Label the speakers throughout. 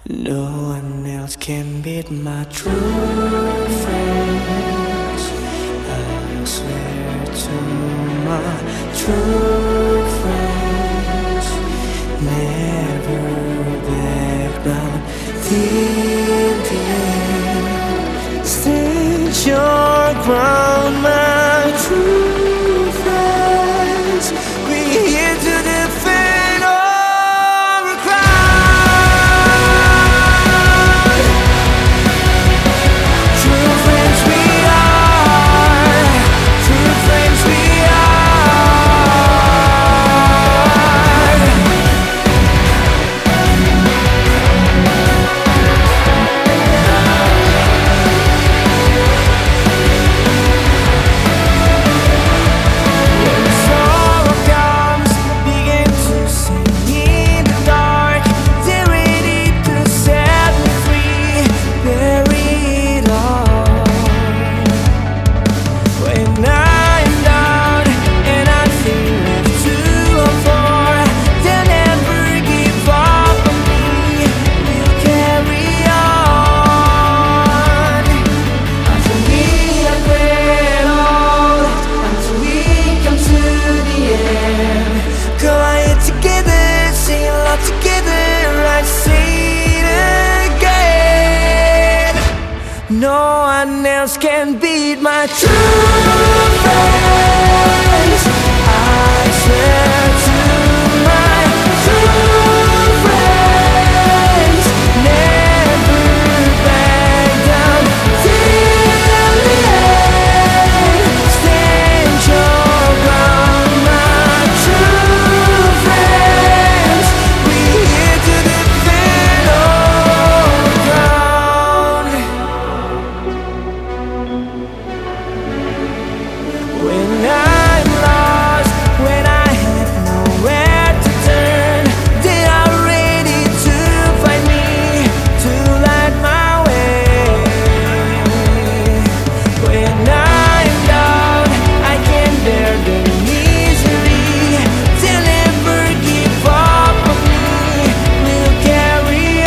Speaker 1: No one else can beat my true friends. I swear to my true friends, never back down till the end. Stand your ground, my true friends. We're here to defend our ground. True friends we are. True friends we are. When sorrow comes, begin to sing in the dark. They're ready to set me free. Bury it all. When I'm down and I feel left to fall, they'll never give up on me. We'll carry on until we are great old, until we come to the end. Quiet together, sing along together. I say it again. No one else can beat my true friends. I swear to my true friends, never back down till the end. Stand your ground, my true friends. We're here to defend our ground. When I'm lost, when I have nowhere to turn, they are ready to find me, to light my way. When I'm down, I can bear the misery. They'll never give up on me. We'll carry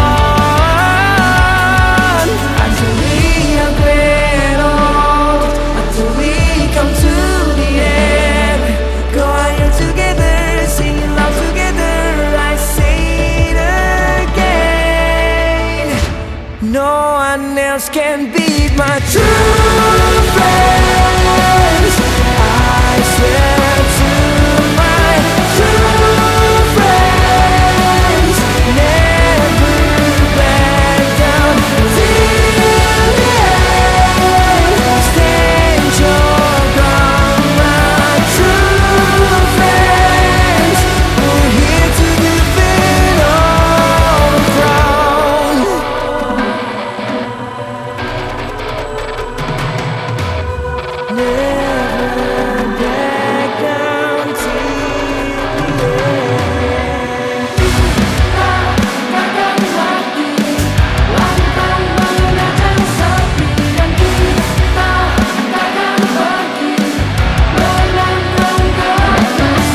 Speaker 1: on until we are great old, until we come to the end. Go higher together, sing it loud together. I say it again. No one else can beat my true friends. I swear to my true friends, never back down till the end. Stand your ground, my true friends. We're here to defend our ground. Never back down till the end.
Speaker 2: Takkan mati, lantang mengenalkan sepi dan kita takkan pergi melangkah ke atas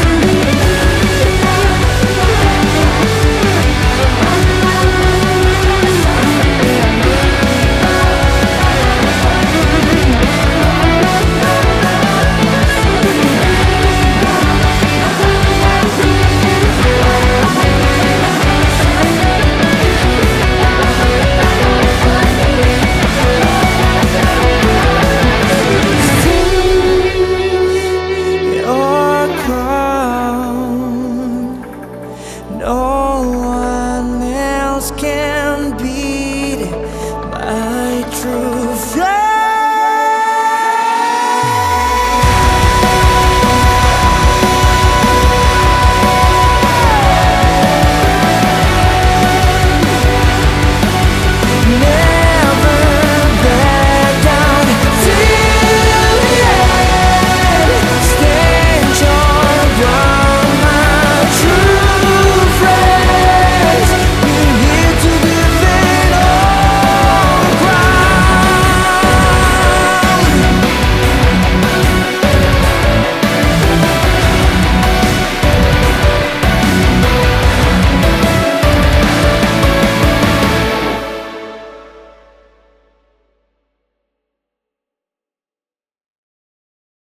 Speaker 1: Your crown, no